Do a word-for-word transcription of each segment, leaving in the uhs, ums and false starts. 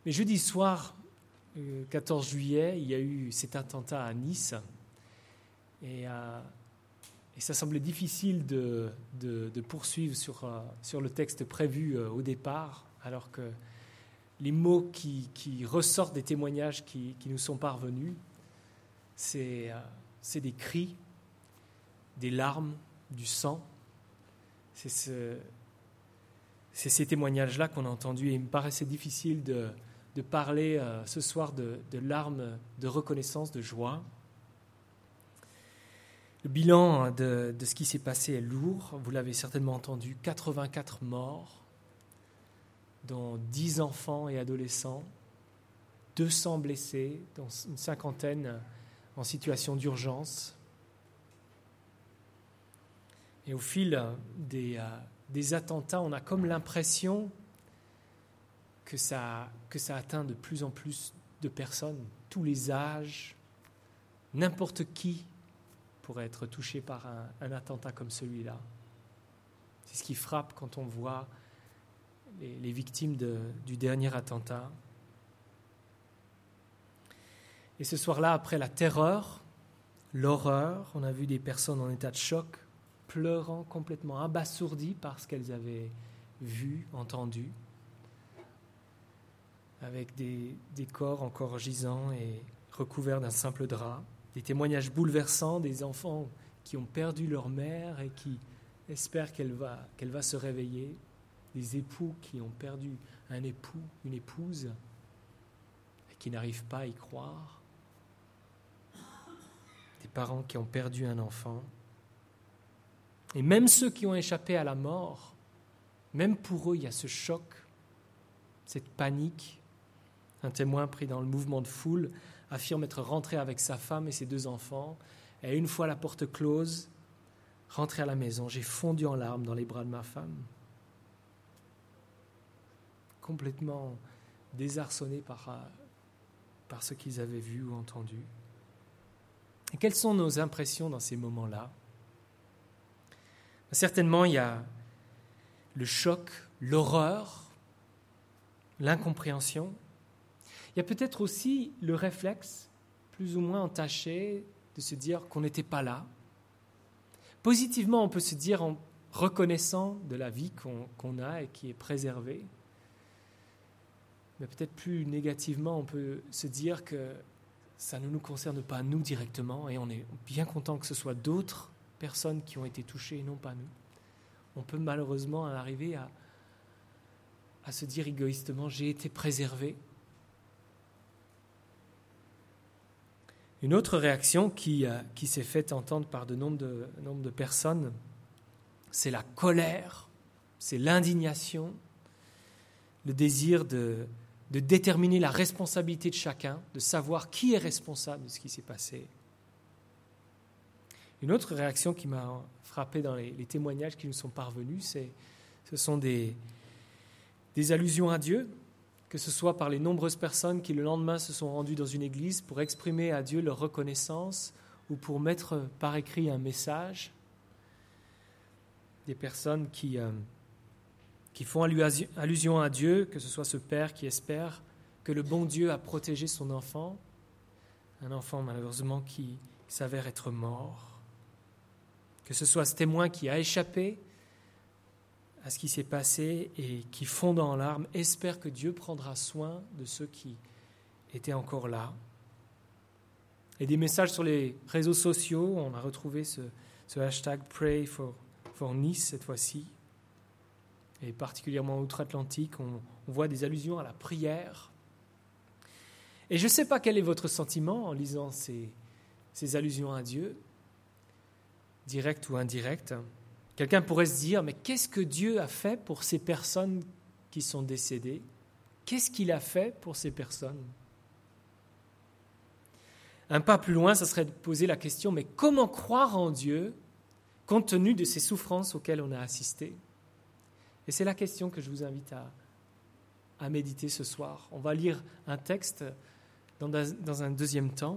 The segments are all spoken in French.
Mais jeudi soir, le quatorze juillet, il y a eu cet attentat à Nice. Et, euh, et ça semblait difficile de, de, de poursuivre sur, euh, sur le texte prévu euh, au départ, alors que les mots qui, qui ressortent des témoignages qui, qui nous sont parvenus, c'est, euh, c'est des cris, des larmes, du sang. C'est, ce, c'est ces témoignages-là qu'on a entendus. Et il me paraissait difficile de, de parler euh, ce soir de, de larmes de reconnaissance, de joie. Le bilan de, de ce qui s'est passé est lourd. Vous l'avez certainement entendu, quatre-vingt-quatre morts, dont dix enfants et adolescents, deux cents blessés, dont une cinquantaine en situation d'urgence. Et au fil des, euh, des attentats, on a comme l'impression que ça, que ça atteint de plus en plus de personnes, tous les âges, n'importe qui pourrait être touché par un, un attentat comme celui-là. C'est ce qui frappe quand on voit les, les victimes de, du dernier attentat. Et ce soir-là, après la terreur, l'horreur, on a vu des personnes en état de choc, pleurant complètement, abasourdies par ce qu'elles avaient vu, entendu, avec des, des corps encore gisants et recouverts d'un simple drap, des témoignages bouleversants des enfants qui ont perdu leur mère et qui espèrent qu'elle va, qu'elle va se réveiller, des époux qui ont perdu un époux, une épouse, et qui n'arrivent pas à y croire, des parents qui ont perdu un enfant. Et même ceux qui ont échappé à la mort, même pour eux, il y a ce choc, cette panique. Un témoin pris dans le mouvement de foule affirme être rentré avec sa femme et ses deux enfants. Et une fois la porte close, rentré à la maison, j'ai fondu en larmes dans les bras de ma femme. Complètement désarçonné par, par ce qu'ils avaient vu ou entendu. Et quelles sont nos impressions dans ces moments-là ? Certainement, il y a le choc, l'horreur, l'incompréhension. Il y a peut-être aussi le réflexe, plus ou moins entaché, de se dire qu'on n'était pas là. Positivement, on peut se dire en reconnaissant de la vie qu'on, qu'on a et qui est préservée. Mais peut-être plus négativement, on peut se dire que ça ne nous concerne pas nous directement et on est bien content que ce soit d'autres personnes qui ont été touchées et non pas nous. On peut malheureusement en arriver à, à se dire égoïstement « j'ai été préservé ». Une autre réaction qui, euh, qui s'est faite entendre par de nombreuses de, nombre de personnes, c'est la colère, c'est l'indignation, le désir de, de déterminer la responsabilité de chacun, de savoir qui est responsable de ce qui s'est passé. Une autre réaction qui m'a frappé dans les, les témoignages qui nous sont parvenus, c'est, ce sont des, des allusions à Dieu, que ce soit par les nombreuses personnes qui le lendemain se sont rendues dans une église pour exprimer à Dieu leur reconnaissance ou pour mettre par écrit un message. Des personnes qui, euh, qui font allusion à Dieu, que ce soit ce père qui espère que le bon Dieu a protégé son enfant, un enfant malheureusement qui s'avère être mort. Que ce soit ce témoin qui a échappé à ce qui s'est passé et qui, fondant en larmes, espère que Dieu prendra soin de ceux qui étaient encore là. Et des messages sur les réseaux sociaux, on a retrouvé ce, ce hashtag Pray for, for Nice cette fois-ci. Et particulièrement outre-Atlantique, on, on voit des allusions à la prière. Et je ne sais pas quel est votre sentiment en lisant ces, ces allusions à Dieu, direct ou indirect. Quelqu'un pourrait se dire, mais qu'est-ce que Dieu a fait pour ces personnes qui sont décédées ? Qu'est-ce qu'il a fait pour ces personnes ? Un pas plus loin, ça serait de poser la question, mais comment croire en Dieu compte tenu de ces souffrances auxquelles on a assisté ? Et c'est la question que je vous invite à, à méditer ce soir. On va lire un texte dans, dans un deuxième temps.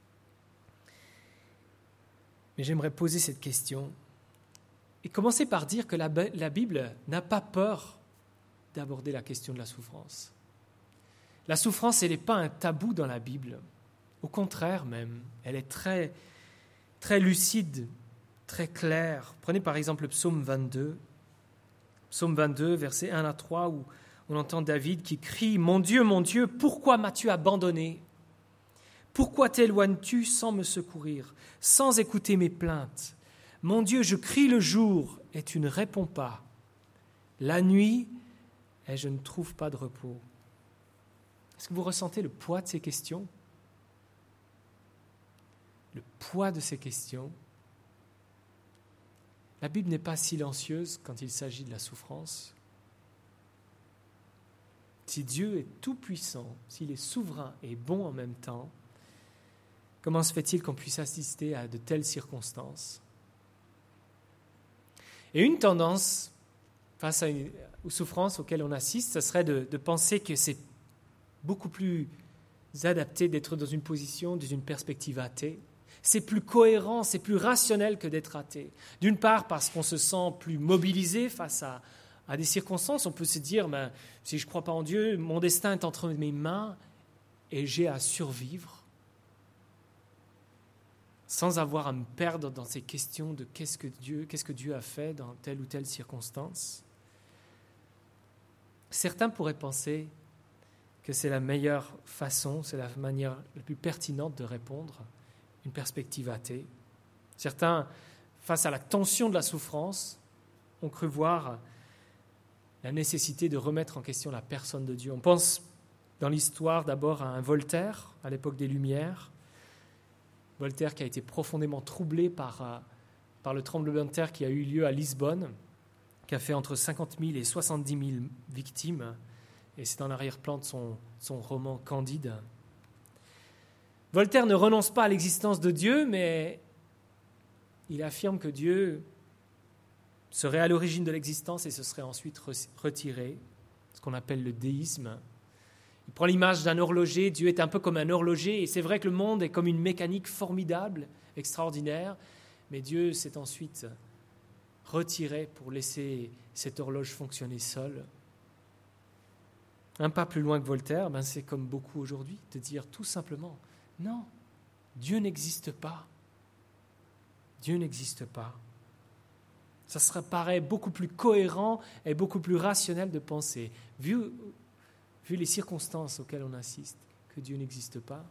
Mais j'aimerais poser cette question et commencer par dire que la, la Bible n'a pas peur d'aborder la question de la souffrance. La souffrance, elle n'est pas un tabou dans la Bible. Au contraire même, elle est très, très lucide, très claire. Prenez par exemple le psaume vingt-deux. Psaume vingt-deux, versets un à trois, où on entend David qui crie « Mon Dieu, mon Dieu, pourquoi m'as-tu abandonné ? Pourquoi t'éloignes-tu sans me secourir, sans écouter mes plaintes ? Mon Dieu, je crie le jour et tu ne réponds pas. La nuit et je ne trouve pas de repos. » Est-ce que vous ressentez le poids de ces questions ? Le poids de ces questions. La Bible n'est pas silencieuse quand il s'agit de la souffrance. Si Dieu est tout-puissant, s'il est souverain et bon en même temps, comment se fait-il qu'on puisse assister à de telles circonstances ? Et une tendance face à une, aux souffrances auxquelles on assiste, ce serait de, de penser que c'est beaucoup plus adapté d'être dans une position, dans une perspective athée. C'est plus cohérent, c'est plus rationnel que d'être athée. D'une part, parce qu'on se sent plus mobilisé face à, à des circonstances. On peut se dire, ben, si je ne crois pas en Dieu, mon destin est entre mes mains et j'ai à survivre sans avoir à me perdre dans ces questions de qu'est-ce que Dieu, qu'est-ce que Dieu a fait dans telle ou telle circonstance. Certains pourraient penser que c'est la meilleure façon, c'est la manière la plus pertinente de répondre, une perspective athée. Certains, face à la tension de la souffrance, ont cru voir la nécessité de remettre en question la personne de Dieu. On pense dans l'histoire d'abord à un Voltaire, à l'époque des Lumières. Voltaire qui a été profondément troublé par, par le tremblement de terre qui a eu lieu à Lisbonne, qui a fait entre cinquante mille et soixante-dix mille victimes. Et c'est en arrière-plan de son, son roman Candide. Voltaire ne renonce pas à l'existence de Dieu, mais il affirme que Dieu serait à l'origine de l'existence et se serait ensuite retiré, ce qu'on appelle le déisme. Il prend l'image d'un horloger, Dieu est un peu comme un horloger, et c'est vrai que le monde est comme une mécanique formidable, extraordinaire, mais Dieu s'est ensuite retiré pour laisser cette horloge fonctionner seule. Un pas plus loin que Voltaire, ben c'est comme beaucoup aujourd'hui, de dire tout simplement, non, Dieu n'existe pas. Dieu n'existe pas. Ça serait, paraît beaucoup plus cohérent et beaucoup plus rationnel de penser, vu, vu les circonstances auxquelles on assiste, que Dieu n'existe pas.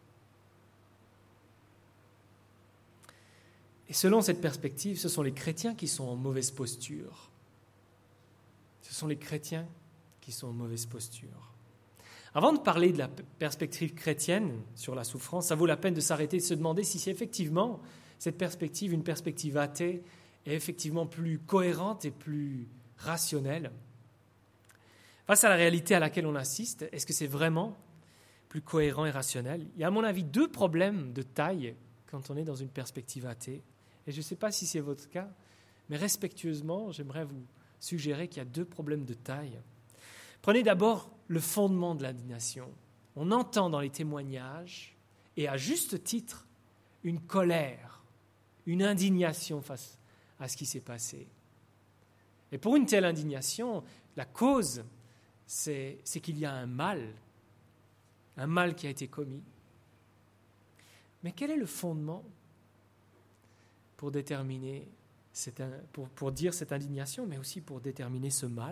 Et selon cette perspective, ce sont les chrétiens qui sont en mauvaise posture. Ce sont les chrétiens qui sont en mauvaise posture. Avant de parler de la perspective chrétienne sur la souffrance, ça vaut la peine de s'arrêter et de se demander si c'est effectivement cette perspective, une perspective athée, est effectivement plus cohérente et plus rationnelle. Face à la réalité à laquelle on assiste, est-ce que c'est vraiment plus cohérent et rationnel ? Il y a à mon avis deux problèmes de taille quand on est dans une perspective athée. Et je ne sais pas si c'est votre cas, mais respectueusement, j'aimerais vous suggérer qu'il y a deux problèmes de taille. Prenez d'abord le fondement de l'indignation. On entend dans les témoignages, et à juste titre, une colère, une indignation face à ce qui s'est passé. Et pour une telle indignation, la cause, c'est, c'est qu'il y a un mal, un mal qui a été commis. Mais quel est le fondement pour déterminer, cette, pour, pour dire cette indignation, mais aussi pour déterminer ce mal ?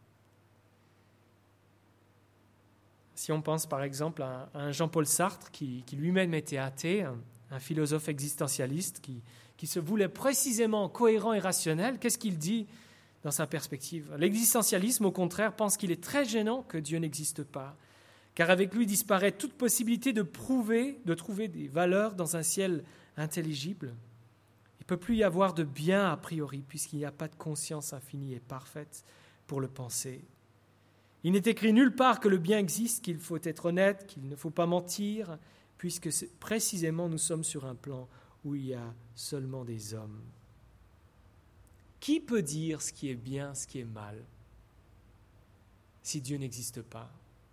Si on pense par exemple à un Jean-Paul Sartre qui, qui lui-même était athée, un, un philosophe existentialiste qui, qui se voulait précisément cohérent et rationnel, qu'est-ce qu'il dit dans sa perspective ? L'existentialisme, au contraire, pense qu'il est très gênant que Dieu n'existe pas, car avec lui disparaît toute possibilité de prouver, de trouver des valeurs dans un ciel intelligible. Il ne peut plus y avoir de bien a priori, puisqu'il n'y a pas de conscience infinie et parfaite pour le penser. Il n'est écrit nulle part que le bien existe, qu'il faut être honnête, qu'il ne faut pas mentir, puisque précisément nous sommes sur un plan où il y a seulement des hommes. Qui peut dire ce qui est bien, ce qui est mal, si Dieu n'existe pas ?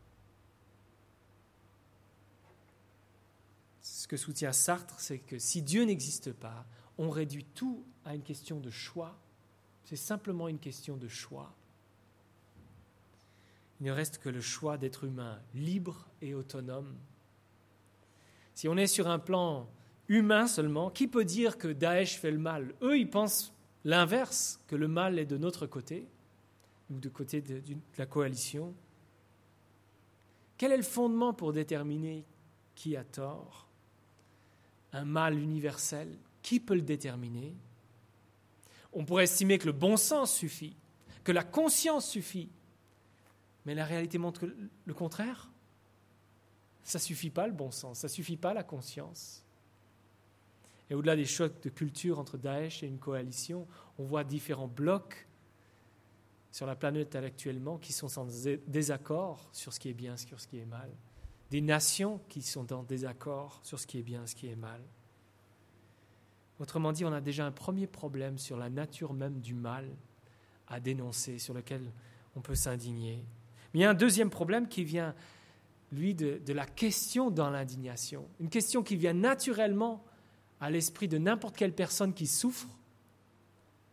Ce que soutient Sartre, c'est que si Dieu n'existe pas, on réduit tout à une question de choix. C'est simplement une question de choix. il ne reste que le choix d'être humain, libre et autonome. Si on est sur un plan humain seulement, qui peut dire que Daesh fait le mal? Eux, ils pensent l'inverse, que le mal est de notre côté, ou du côté de, de la coalition. Quel est le fondement pour déterminer qui a tort? Un mal universel, qui peut le déterminer? On pourrait estimer que le bon sens suffit, que la conscience suffit, mais la réalité montre le contraire. Ça ne suffit pas le bon sens, ça ne suffit pas la conscience. Et au-delà des chocs de culture entre Daesh et une coalition, on voit différents blocs sur la planète actuellement qui sont en désaccord sur ce qui est bien, sur ce qui est mal. Des nations qui sont en désaccord sur ce qui est bien, ce qui est mal. Autrement dit, on a déjà un premier problème sur la nature même du mal à dénoncer, sur lequel on peut s'indigner. Mais il y a un deuxième problème qui vient, lui, de, de la question dans l'indignation. Une question qui vient naturellement à l'esprit de n'importe quelle personne qui souffre. Pourquoi ?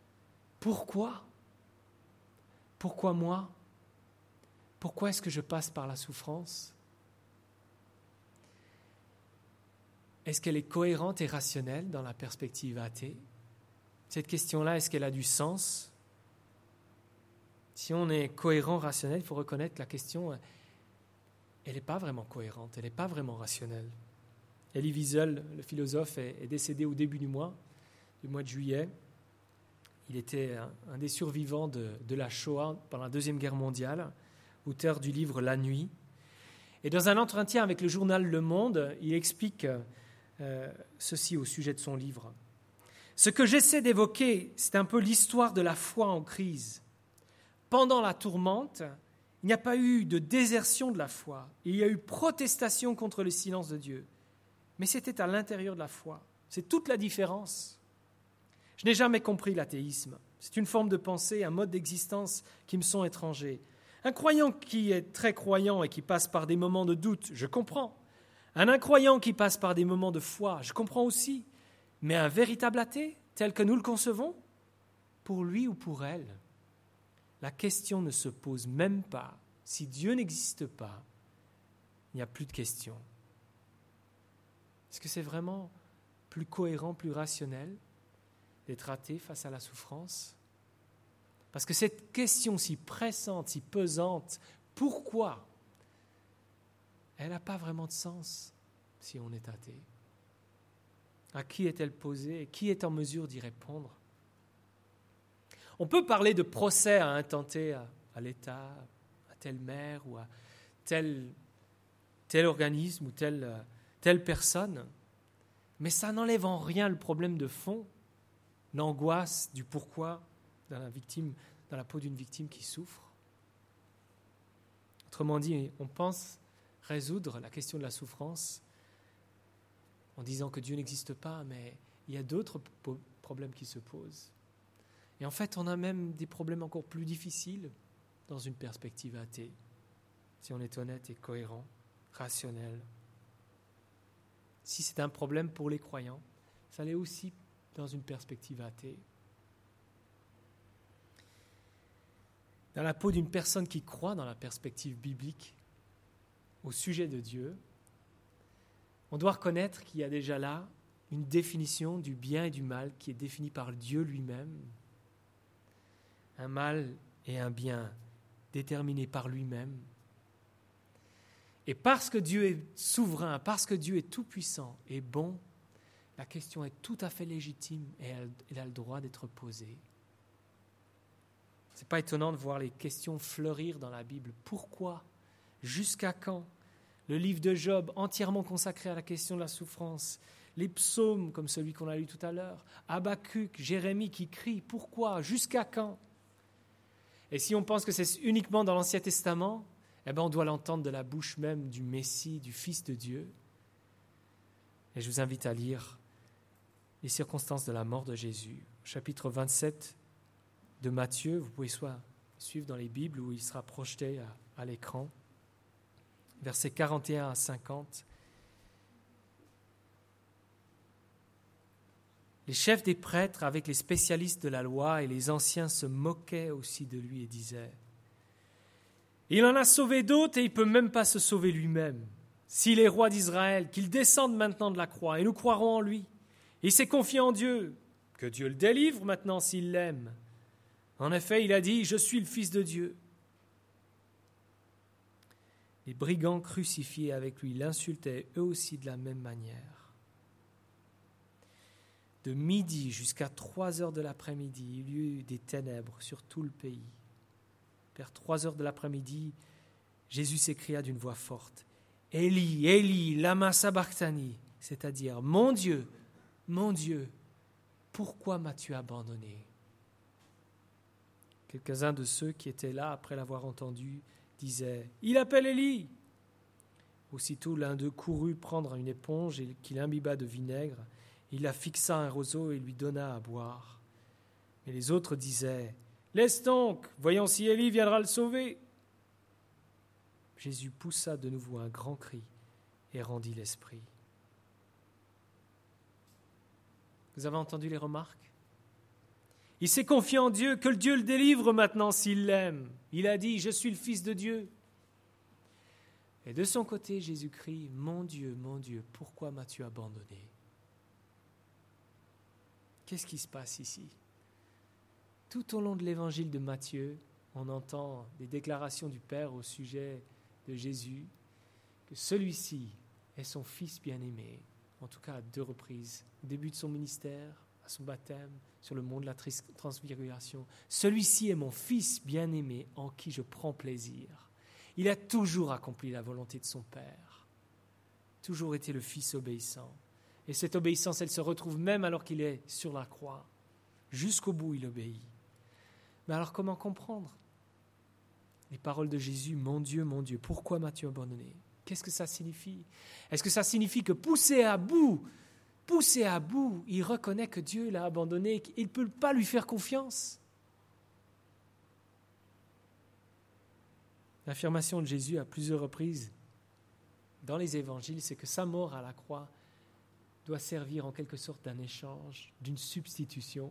Pourquoi moi ? Pourquoi est-ce que je passe par la souffrance ? Est-ce qu'elle est cohérente et rationnelle dans la perspective athée ? Cette question-là, est-ce qu'elle a du sens ? Si on est cohérent, rationnel, il faut reconnaître que la question, elle n'est pas vraiment cohérente, elle n'est pas vraiment rationnelle. Elie Wiesel, le philosophe, est, est décédé au début du mois, du mois de juillet. Il était un, un des survivants de, de la Shoah pendant la Deuxième Guerre mondiale, auteur du livre « La nuit ». Et dans un entretien avec le journal Le Monde, il explique euh, ceci au sujet de son livre. « Ce que j'essaie d'évoquer, c'est un peu l'histoire de la foi en crise. Pendant la tourmente, il n'y a pas eu de désertion de la foi. Il y a eu protestation contre le silence de Dieu. Mais c'était à l'intérieur de la foi. C'est toute la différence. Je n'ai jamais compris l'athéisme. C'est une forme de pensée, un mode d'existence qui me sont étrangers. Un croyant qui est très croyant et qui passe par des moments de doute, je comprends. Un incroyant qui passe par des moments de foi, je comprends aussi. Mais un véritable athée, tel que nous le concevons, pour lui ou pour elle, la question ne se pose même pas. Si Dieu n'existe pas, il n'y a plus de question. Est-ce que c'est vraiment plus cohérent, plus rationnel d'être athée face à la souffrance ? Parce que cette question si pressante, si pesante, pourquoi ? Elle n'a pas vraiment de sens si on est athée. À qui est-elle posée et qui est en mesure d'y répondre ? On peut parler de procès à intenter à, à l'État, à telle maire ou à tel, tel organisme ou telle, telle personne, mais ça n'enlève en rien le problème de fond, l'angoisse du pourquoi dans la victime, dans la peau d'une victime qui souffre. Autrement dit, on pense résoudre la question de la souffrance en disant que Dieu n'existe pas, mais il y a d'autres po- problèmes qui se posent. Et en fait, on a même des problèmes encore plus difficiles dans une perspective athée, si on est honnête et cohérent, rationnel. Si c'est un problème pour les croyants, ça l'est aussi dans une perspective athée. Dans la peau d'une personne qui croit dans la perspective biblique au sujet de Dieu, on doit reconnaître qu'il y a déjà là une définition du bien et du mal qui est définie par Dieu lui-même. Un mal et un bien déterminés par lui-même. Et parce que Dieu est souverain, parce que Dieu est tout-puissant et bon, la question est tout à fait légitime et elle, elle a le droit d'être posée. Ce n'est pas étonnant de voir les questions fleurir dans la Bible. Pourquoi ? Jusqu'à quand ? Le livre de Job, entièrement consacré à la question de la souffrance. Les psaumes, comme celui qu'on a lu tout à l'heure. Habakkuk, Jérémie qui crient. Pourquoi ? Jusqu'à quand ? Et si on pense que c'est uniquement dans l'Ancien Testament, eh bien on doit l'entendre de la bouche même du Messie, du Fils de Dieu. Et je vous invite à lire les circonstances de la mort de Jésus. Chapitre vingt-sept de Matthieu, vous pouvez soit suivre dans les Bibles où il sera projeté à, à l'écran. Versets quarante et un à cinquante. Les chefs des prêtres avec les spécialistes de la loi et les anciens se moquaient aussi de lui et disaient Il en a sauvé d'autres et il ne peut même pas se sauver lui-même. S'il est roi d'Israël, qu'il descende maintenant de la croix et nous croirons en lui. Il s'est confié en Dieu, que Dieu le délivre maintenant s'il l'aime. En effet, il a dit « Je suis le Fils de Dieu ». Les brigands crucifiés avec lui l'insultaient eux aussi de la même manière. De midi jusqu'à trois heures de l'après-midi, il y eut des ténèbres sur tout le pays. Vers trois heures de l'après-midi, Jésus s'écria d'une voix forte « Élie, Élie, lama sabachthani » c'est-à-dire « Mon Dieu, mon Dieu, pourquoi m'as-tu abandonné » Quelques-uns de ceux qui étaient là, après l'avoir entendu, disaient « Il appelle Élie » Aussitôt l'un d'eux courut prendre une éponge et qu'il imbiba de vinaigre. Il la fixa à un roseau et lui donna à boire. Mais les autres disaient « Laisse donc, voyons si Élie viendra le sauver. » Jésus poussa de nouveau un grand cri et rendit l'esprit. Vous avez entendu les remarques ? Il s'est confié en Dieu, que le Dieu le délivre maintenant s'il l'aime. Il a dit « Je suis le Fils de Dieu ». Et de son côté, Jésus crie « Mon Dieu, mon Dieu, pourquoi m'as-tu abandonné ?» Qu'est-ce qui se passe ici ? Tout au long de l'évangile de Matthieu, on entend des déclarations du Père au sujet de Jésus, que celui-ci est son Fils bien-aimé, en tout cas à deux reprises, au début de son ministère, à son baptême, sur le mont de la transfiguration. Celui-ci est mon Fils bien-aimé en qui je prends plaisir. Il a toujours accompli la volonté de son Père, toujours été le Fils obéissant. Et cette obéissance, elle se retrouve même alors qu'il est sur la croix. Jusqu'au bout, il obéit. Mais alors, comment comprendre les paroles de Jésus ? Mon Dieu, mon Dieu, pourquoi m'as-tu abandonné ? Qu'est-ce que ça signifie ? Est-ce que ça signifie que poussé à bout, poussé à bout, il reconnaît que Dieu l'a abandonné et qu'il ne peut pas lui faire confiance ? L'affirmation de Jésus à plusieurs reprises dans les évangiles, c'est que sa mort à la croix doit servir en quelque sorte d'un échange, d'une substitution.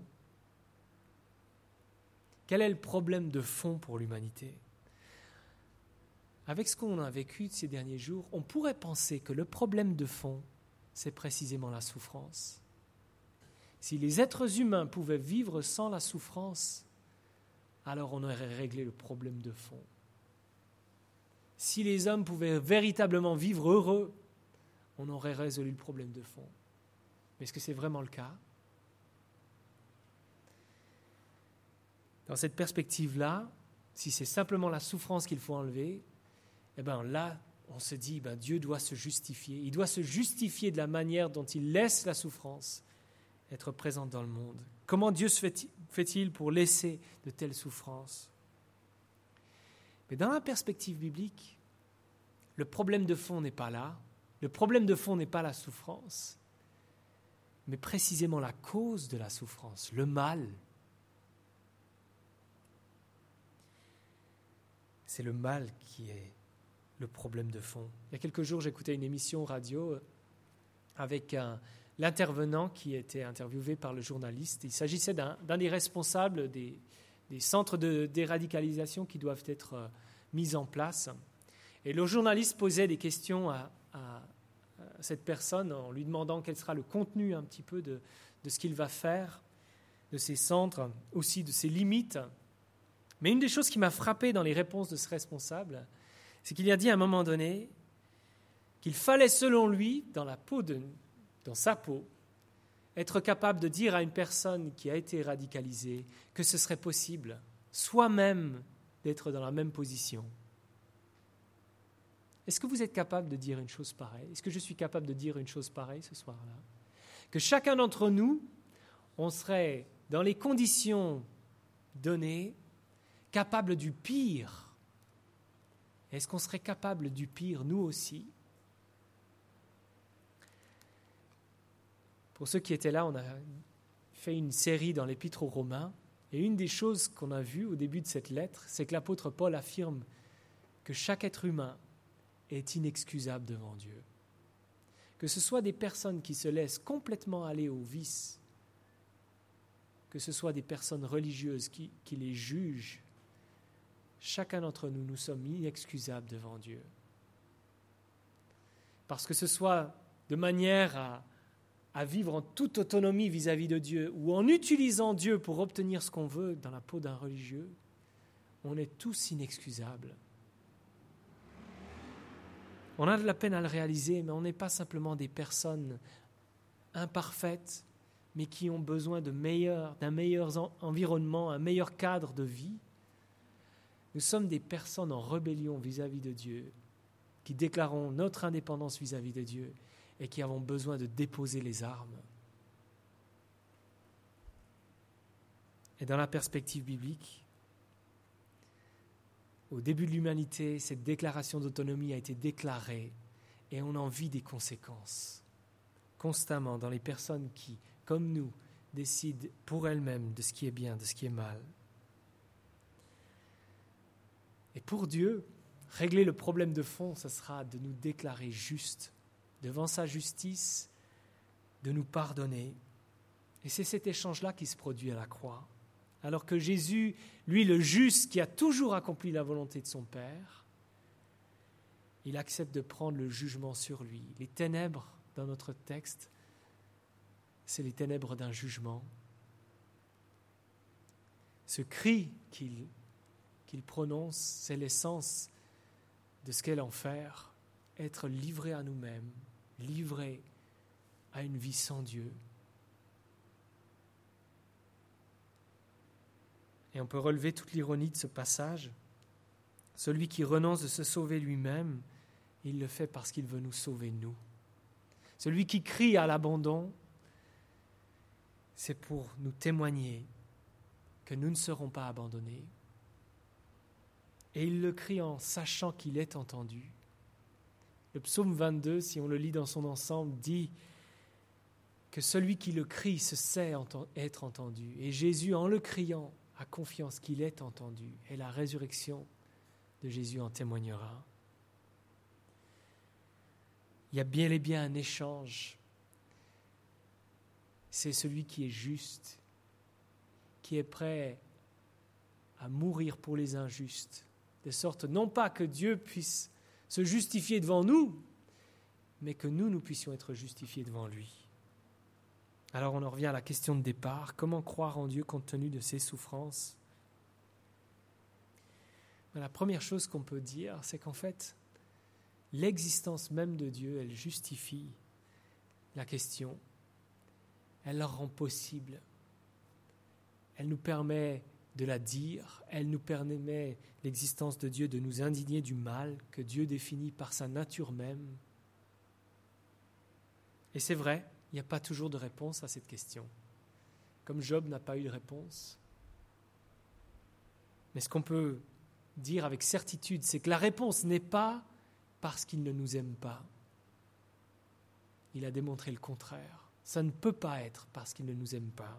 Quel est le problème de fond pour l'humanité ? Avec ce qu'on a vécu ces derniers jours, on pourrait penser que le problème de fond, c'est précisément la souffrance. Si les êtres humains pouvaient vivre sans la souffrance, alors on aurait réglé le problème de fond. Si les hommes pouvaient véritablement vivre heureux, on aurait résolu le problème de fond. Mais est-ce que c'est vraiment le cas ? Dans cette perspective-là, si c'est simplement la souffrance qu'il faut enlever, eh bien là, on se dit, ben Dieu doit se justifier. Il doit se justifier de la manière dont il laisse la souffrance être présente dans le monde. Comment Dieu se fait-il pour laisser de telles souffrances ? Mais dans la perspective biblique, le problème de fond n'est pas là. Le problème de fond n'est pas la souffrance, mais précisément la cause de la souffrance, le mal. C'est le mal qui est le problème de fond. Il y a quelques jours, j'écoutais une émission radio avec un, l'intervenant qui était interviewé par le journaliste. Il s'agissait d'un, d'un des responsables des, des centres de déradicalisation qui doivent être euh, mis en place. Et le journaliste posait des questions à, à, à cette personne en lui demandant quel sera le contenu un petit peu de, de ce qu'il va faire, de ces centres, aussi de ses limites. Mais une des choses qui m'a frappé dans les réponses de ce responsable, c'est qu'il a dit à un moment donné qu'il fallait, selon lui, dans la peau de, dans sa peau, être capable de dire à une personne qui a été radicalisée que ce serait possible, soi-même, d'être dans la même position. Est-ce que vous êtes capable de dire une chose pareille ? Est-ce que je suis capable de dire une chose pareille ce soir-là ? Que chacun d'entre nous, on serait dans les conditions données, capable du pire. Est-ce qu'on serait capable du pire, nous aussi ? Pour ceux qui étaient là, on a fait une série dans l'Épître aux Romains, et une des choses qu'on a vues au début de cette lettre, c'est que l'apôtre Paul affirme que chaque être humain est inexcusable devant Dieu. Que ce soit des personnes qui se laissent complètement aller au vice, que ce soit des personnes religieuses qui, qui les jugent, chacun d'entre nous, nous sommes inexcusables devant Dieu. Parce que ce soit de manière à, à vivre en toute autonomie vis-à-vis de Dieu ou en utilisant Dieu pour obtenir ce qu'on veut dans la peau d'un religieux, on est tous inexcusables. On a de la peine à le réaliser, mais on n'est pas simplement des personnes imparfaites, mais qui ont besoin de meilleur, d'un meilleur en, environnement, un meilleur cadre de vie. Nous sommes des personnes en rébellion vis-à-vis de Dieu, qui déclarons notre indépendance vis-à-vis de Dieu et qui avons besoin de déposer les armes. Et dans la perspective biblique, au début de l'humanité, cette déclaration d'autonomie a été déclarée et on en vit des conséquences constamment dans les personnes qui, comme nous, décident pour elles-mêmes de ce qui est bien, de ce qui est mal. Et pour Dieu, régler le problème de fond, ce sera de nous déclarer justes devant sa justice, de nous pardonner. Et c'est cet échange-là qui se produit à la croix. Alors que Jésus, lui le juste, qui a toujours accompli la volonté de son Père, il accepte de prendre le jugement sur lui. Les ténèbres, dans notre texte, c'est les ténèbres d'un jugement. Ce cri qu'il, qu'il prononce, c'est l'essence de ce qu'est l'enfer, être livré à nous-mêmes, livré à une vie sans Dieu. Et on peut relever toute l'ironie de ce passage. Celui qui renonce de se sauver lui-même, il le fait parce qu'il veut nous sauver nous. Celui qui crie à l'abandon, c'est pour nous témoigner que nous ne serons pas abandonnés. Et il le crie en sachant qu'il est entendu. Le psaume vingt-deux, si on le lit dans son ensemble, dit que celui qui le crie se sait être entendu. Et Jésus, en le criant, a confiance qu'il est entendu. Et la résurrection de Jésus en témoignera. Il y a bien et bien un échange. C'est celui qui est juste, qui est prêt à mourir pour les injustes, de sorte non pas que Dieu puisse se justifier devant nous, mais que nous, nous puissions être justifiés devant lui. Alors on en revient à la question de départ, comment croire en Dieu compte tenu de ses souffrances ? La première chose qu'on peut dire, c'est qu'en fait, l'existence même de Dieu, elle justifie la question, elle la rend possible, elle nous permet de la dire, elle nous permet, l'existence de Dieu, de nous indigner du mal que Dieu définit par sa nature même. Et c'est vrai, il n'y a pas toujours de réponse à cette question. Comme Job n'a pas eu de réponse. Mais ce qu'on peut dire avec certitude, c'est que la réponse n'est pas parce qu'il ne nous aime pas. Il a démontré le contraire. Ça ne peut pas être parce qu'il ne nous aime pas.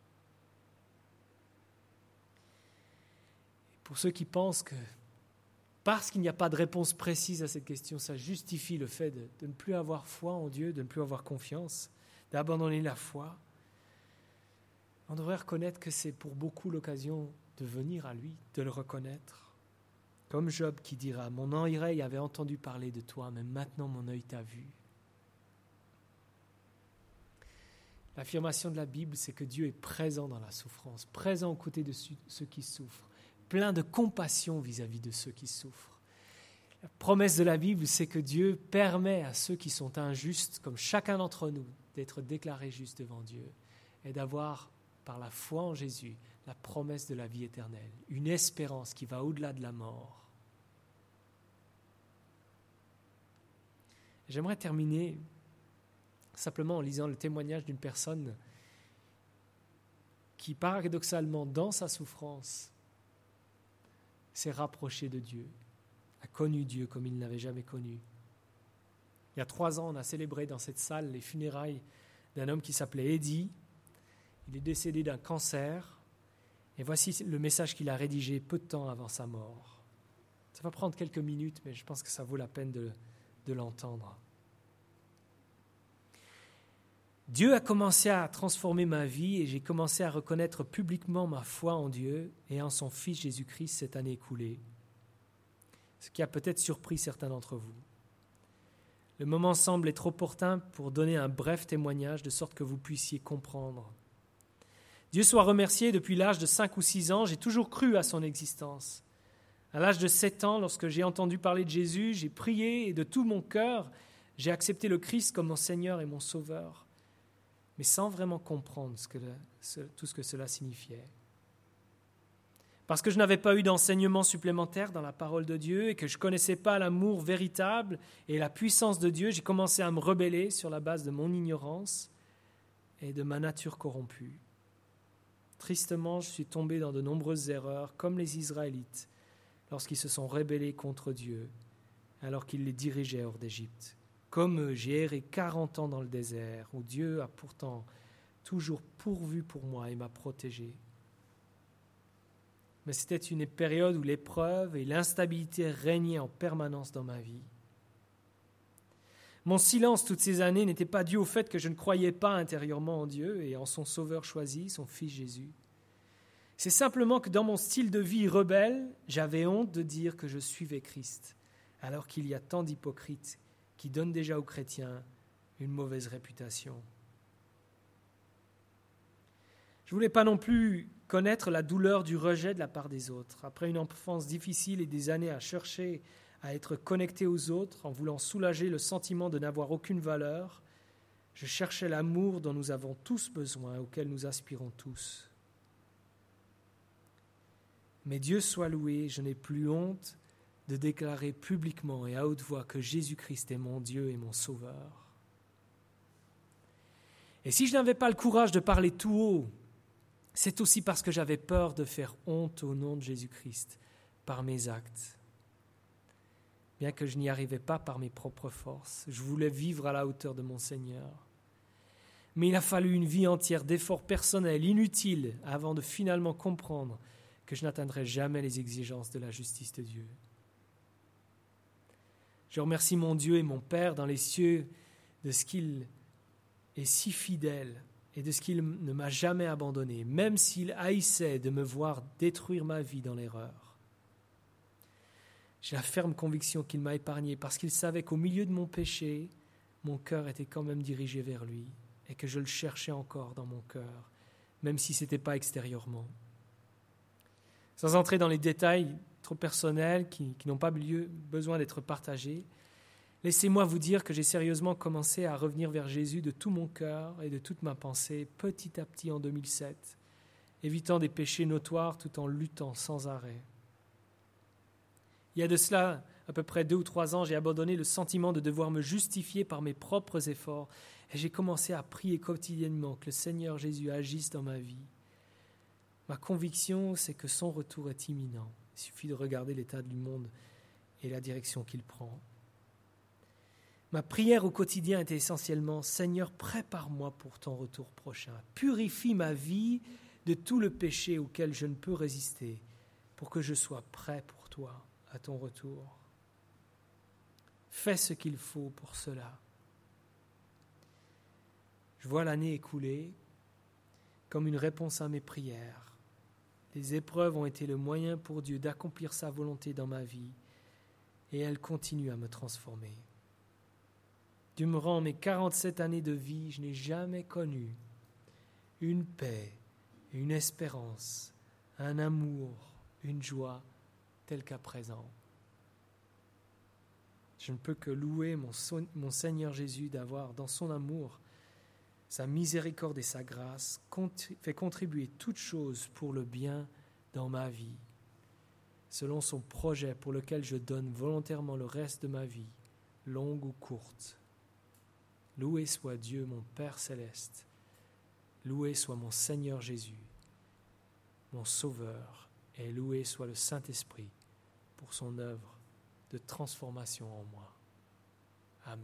Pour ceux qui pensent que parce qu'il n'y a pas de réponse précise à cette question, ça justifie le fait de, de ne plus avoir foi en Dieu, de ne plus avoir confiance, d'abandonner la foi, on devrait reconnaître que c'est pour beaucoup l'occasion de venir à lui, de le reconnaître. Comme Job qui dira « Mon oreille avait entendu parler de toi, mais maintenant mon œil t'a vu. » L'affirmation de la Bible, c'est que Dieu est présent dans la souffrance, présent aux côtés de ceux qui souffrent, plein de compassion vis-à-vis de ceux qui souffrent. La promesse de la Bible, c'est que Dieu permet à ceux qui sont injustes, comme chacun d'entre nous, d'être déclarés justes devant Dieu et d'avoir, par la foi en Jésus, la promesse de la vie éternelle, une espérance qui va au-delà de la mort. J'aimerais terminer simplement en lisant le témoignage d'une personne qui, paradoxalement, dans sa souffrance, s'est rapproché de Dieu, a connu Dieu comme il n'avait jamais connu. Il y a trois ans, on a célébré dans cette salle les funérailles d'un homme qui s'appelait Eddie. Il est décédé d'un cancer. Et voici le message qu'il a rédigé peu de temps avant sa mort. Ça va prendre quelques minutes, mais je pense que ça vaut la peine de, de l'entendre. Dieu a commencé à transformer ma vie et j'ai commencé à reconnaître publiquement ma foi en Dieu et en son Fils Jésus-Christ cette année écoulée. ce qui a peut-être surpris certains d'entre vous. Le moment semble être opportun pour donner un bref témoignage de sorte que vous puissiez comprendre. Dieu soit remercié, depuis l'âge de cinq ou six ans, j'ai toujours cru à son existence. À l'âge de sept ans, lorsque j'ai entendu parler de Jésus, j'ai prié et de tout mon cœur, j'ai accepté le Christ comme mon Seigneur et mon Sauveur, mais sans vraiment comprendre ce que le, ce, tout ce que cela signifiait. Parce que je n'avais pas eu d'enseignement supplémentaire dans la parole de Dieu et que je ne connaissais pas l'amour véritable et la puissance de Dieu, j'ai commencé à me rebeller sur la base de mon ignorance et de ma nature corrompue. Tristement, je suis tombé dans de nombreuses erreurs, comme les Israélites, lorsqu'ils se sont rebellés contre Dieu, alors qu'il les dirigeait hors d'Égypte. Comme eux, j'ai erré quarante ans dans le désert, où Dieu a pourtant toujours pourvu pour moi et m'a protégé. Mais c'était une période où l'épreuve et l'instabilité régnaient en permanence dans ma vie. Mon silence toutes ces années n'était pas dû au fait que je ne croyais pas intérieurement en Dieu et en son Sauveur choisi, son Fils Jésus. C'est simplement que dans mon style de vie rebelle, j'avais honte de dire que je suivais Christ, alors qu'il y a tant d'hypocrites qui donnent déjà aux chrétiens une mauvaise réputation. Je ne voulais pas non plus connaître la douleur du rejet de la part des autres. Après une enfance difficile et des années à chercher à être connecté aux autres, en voulant soulager le sentiment de n'avoir aucune valeur, je cherchais l'amour dont nous avons tous besoin, auquel nous aspirons tous. Mais Dieu soit loué, je n'ai plus honte de déclarer publiquement et à haute voix que Jésus-Christ est mon Dieu et mon Sauveur. Et si je n'avais pas le courage de parler tout haut, c'est aussi parce que j'avais peur de faire honte au nom de Jésus-Christ par mes actes. Bien que je n'y arrivais pas par mes propres forces, je voulais vivre à la hauteur de mon Seigneur. Mais il a fallu une vie entière d'efforts personnels inutiles avant de finalement comprendre que je n'atteindrais jamais les exigences de la justice de Dieu. Je remercie mon Dieu et mon Père dans les cieux de ce qu'il est si fidèle et de ce qu'il ne m'a jamais abandonné, même s'il haïssait de me voir détruire ma vie dans l'erreur. J'ai la ferme conviction qu'il m'a épargné parce qu'il savait qu'au milieu de mon péché, mon cœur était quand même dirigé vers lui et que je le cherchais encore dans mon cœur, même si ce n'était pas extérieurement. Sans entrer dans les détails trop personnels qui, qui n'ont pas lieu, besoin d'être partagés, laissez-moi vous dire que j'ai sérieusement commencé à revenir vers Jésus de tout mon cœur et de toute ma pensée petit à petit en deux mille sept, évitant des péchés notoires tout en luttant sans arrêt. Il y a de cela à peu près deux ou trois ans, j'ai abandonné le sentiment de devoir me justifier par mes propres efforts et j'ai commencé à prier quotidiennement que le Seigneur Jésus agisse dans ma vie. Ma conviction, c'est que son retour est imminent. Il suffit de regarder l'état du monde et la direction qu'il prend. Ma prière au quotidien était essentiellement « Seigneur, prépare-moi pour ton retour prochain. Purifie ma vie de tout le péché auquel je ne peux résister pour que je sois prêt pour toi à ton retour. Fais ce qu'il faut pour cela. » Je vois l'année écoulée comme une réponse à mes prières. Les épreuves ont été le moyen pour Dieu d'accomplir sa volonté dans ma vie et elles continuent à me transformer. Durant mes quarante-sept années de vie, je n'ai jamais connu une paix, une espérance, un amour, une joie telle qu'à présent. Je ne peux que louer mon, son, mon Seigneur Jésus d'avoir, dans son amour, sa miséricorde et sa grâce, fait contribuer toutes choses pour le bien dans ma vie, selon son projet pour lequel je donne volontairement le reste de ma vie, longue ou courte. Loué soit Dieu, mon Père céleste. Loué soit mon Seigneur Jésus, mon Sauveur, et loué soit le Saint-Esprit pour son œuvre de transformation en moi.